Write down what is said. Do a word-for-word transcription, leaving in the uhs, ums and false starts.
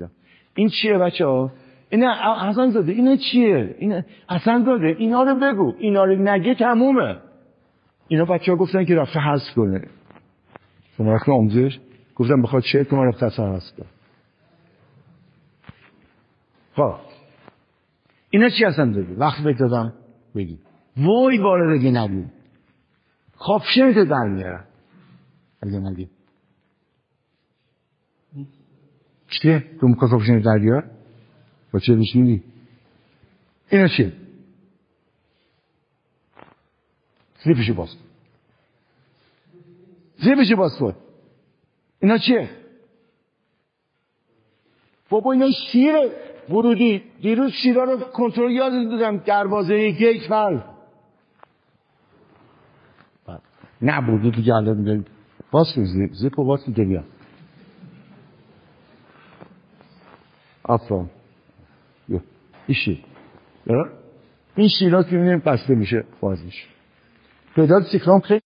میدم. این چیه بچه ها؟ این حسن زاده اینا چیه؟ این حسن زاده اینا رو بگو، اینا رو نگه تمومه. اینا بچه ها گفتن که رفته حذف کنه. شما رفته آموزش گفتن بخواد چه کنه رفته اصلا حذف کنه. خب اینا چی هستن زاده؟ وقت بهت دادم بگی. وای بالا دیگه نگی. کاپشنت در میارن. اگه نگی. چیه؟ تو میخواد کاپشنت در بیار؟ با چه بهش میگی؟ اینا چیه؟ زیپشو باز کن. زیپشو باز کن. اینا چیه؟ بابا اینا شیره ورودی. دیروز شیرها رو کنترل یاد دادم دروازه گیت بل. نه بودی دیگه الان میگم باز کن زیپ. زیپو باز کن بیا. آفرین. یو. ایشی. این شیرها که میبینیم بسته میشه باز میشه. تعداد سیکرام خیلی